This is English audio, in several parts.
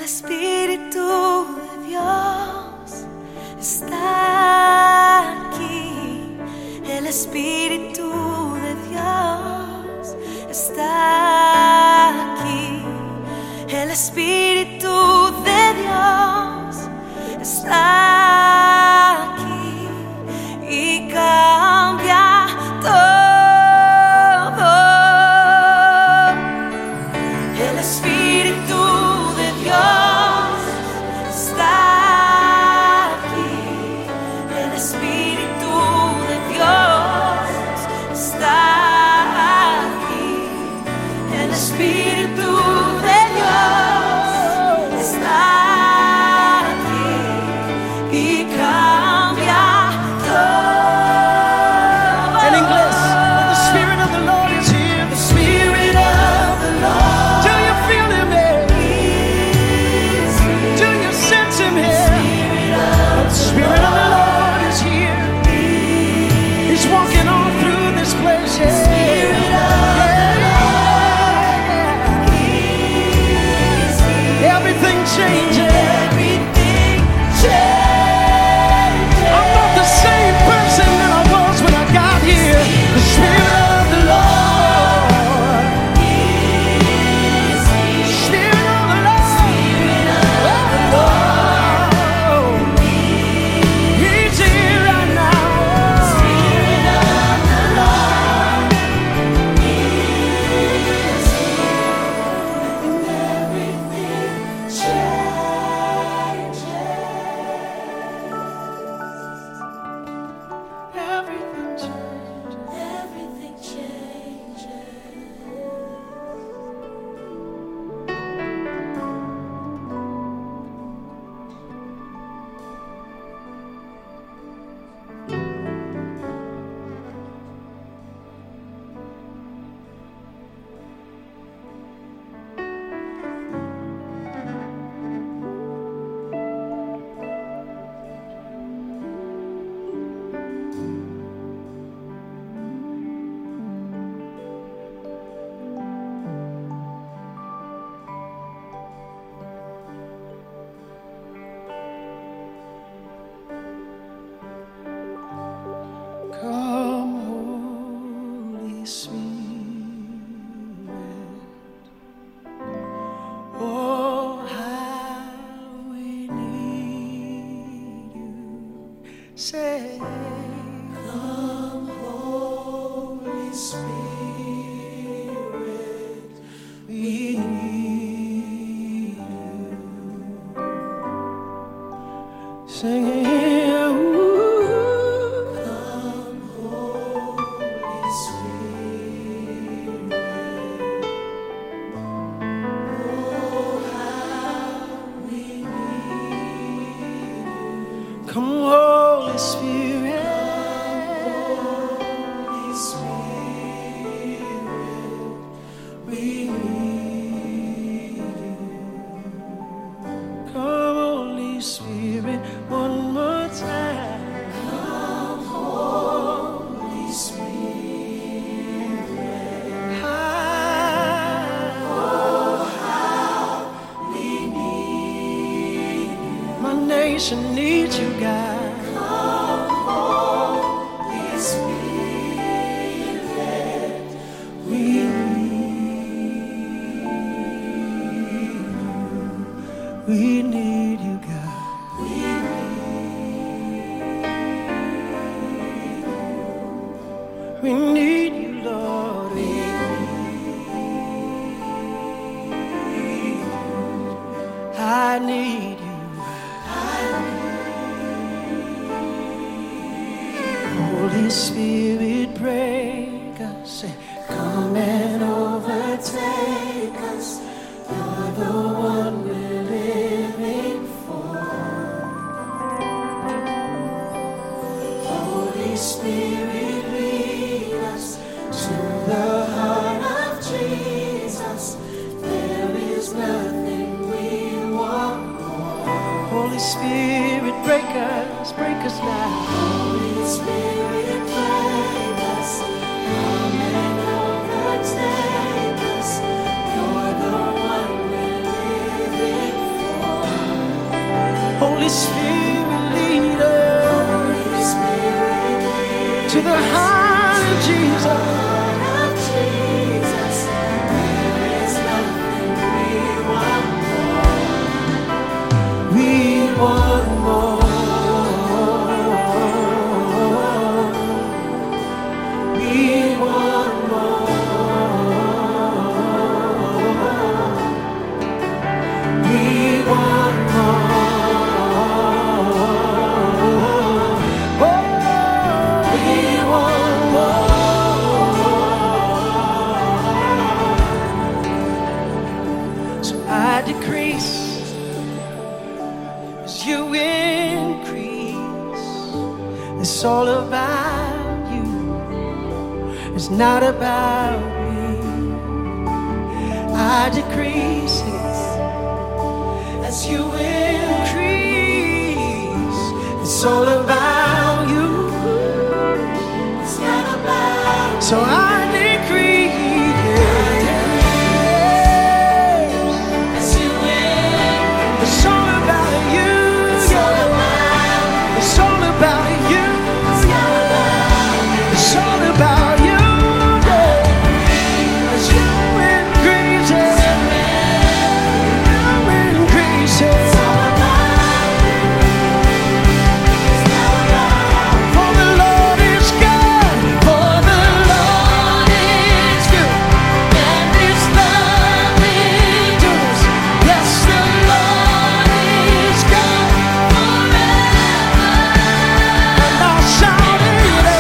Espíritu de Dios está aquí. El Espíritu de Dios está aquí. El Espíritu de Dios está aquí y cambia todo. El Espíritu de Dios está aquí. El Espíritu de Dios está aquí. El Espíritu de Dios está aquí y cambia todo. En inglés, the Spirit of the Lord is here. The Spirit of the Lord. Do you feel Him here? Do you sense Him here? The Spirit of the Lord is here. He's walking all through this place. Yeah. Everything changes. I'm not the same person that I was when I got here. The Spirit of the Lord. Spirit of the Lord. He's here right now. Spirit of the Lord. say, Come, Holy Spirit, we need you. sing, Come, Holy Spirit. Oh, how we need you. come Holy Spirit. Holy Spirit, we need you. Come Holy Spirit, one more time. Come, Holy Spirit. We need you. My nation needs you, God. Come, Holy Spirit, we need you, God. We need you, Lord. I need you. Holy Spirit, break us. Come and overtake us. You're the one we're living for. Holy Spirit, lead us to the heart of Jesus. There is nothing we want more. Holy Spirit, break us now. Holy Spirit, break us. Come and overtake us. You're the one we're living for. Holy Spirit, lead us Holy Spirit, lead to the heart of Jesus. heart of Jesus. There is nothing we want more. We want more. We want more. We want more. Oh, we want more. So I decrease as you increase. It's all about you. It's not about me. I decrease as you increase. It's all about you. It's not about So I decrease as you will. it's all about you. It's all about. It's all about you. It's all about. It's all about you. As you increase, you increase. It's all about. It's not about. For the Lord is good. For the Lord is good. And His love endures. Yes, the Lord is good forever. And I'll shout it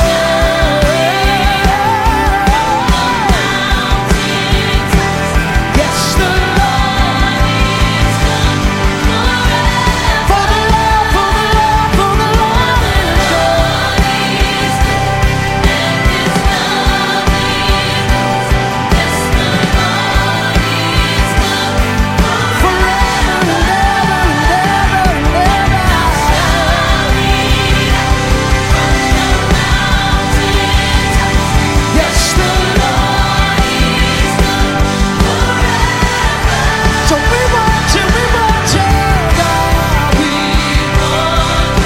yes, the Lord is good forever. For the Lord, for the Lord, for the Lord is good. Forever and ever and ever. Yes, the Lord is good forever. So we want you, God. We want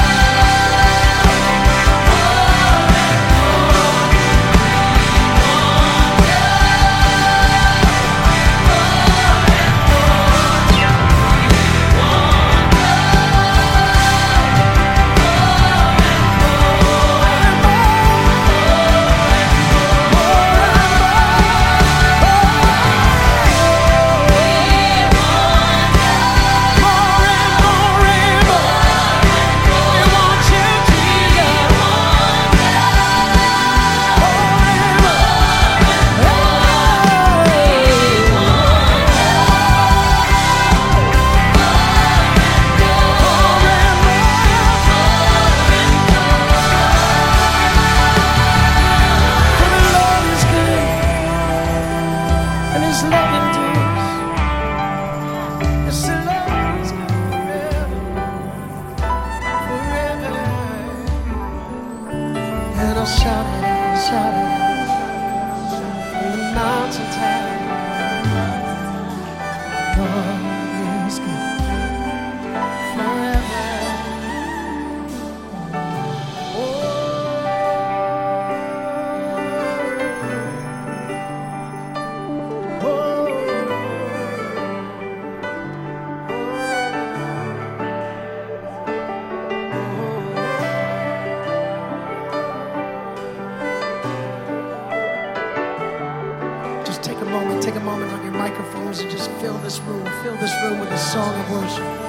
more and more and more. We want you, Jesus. For the Lord is good, and His love endures. Yes, the Lord is good forever, forever. And I'll shout it, from the mountaintop. God is good forever. Just take a moment on your microphones and just fill this room with a song of worship.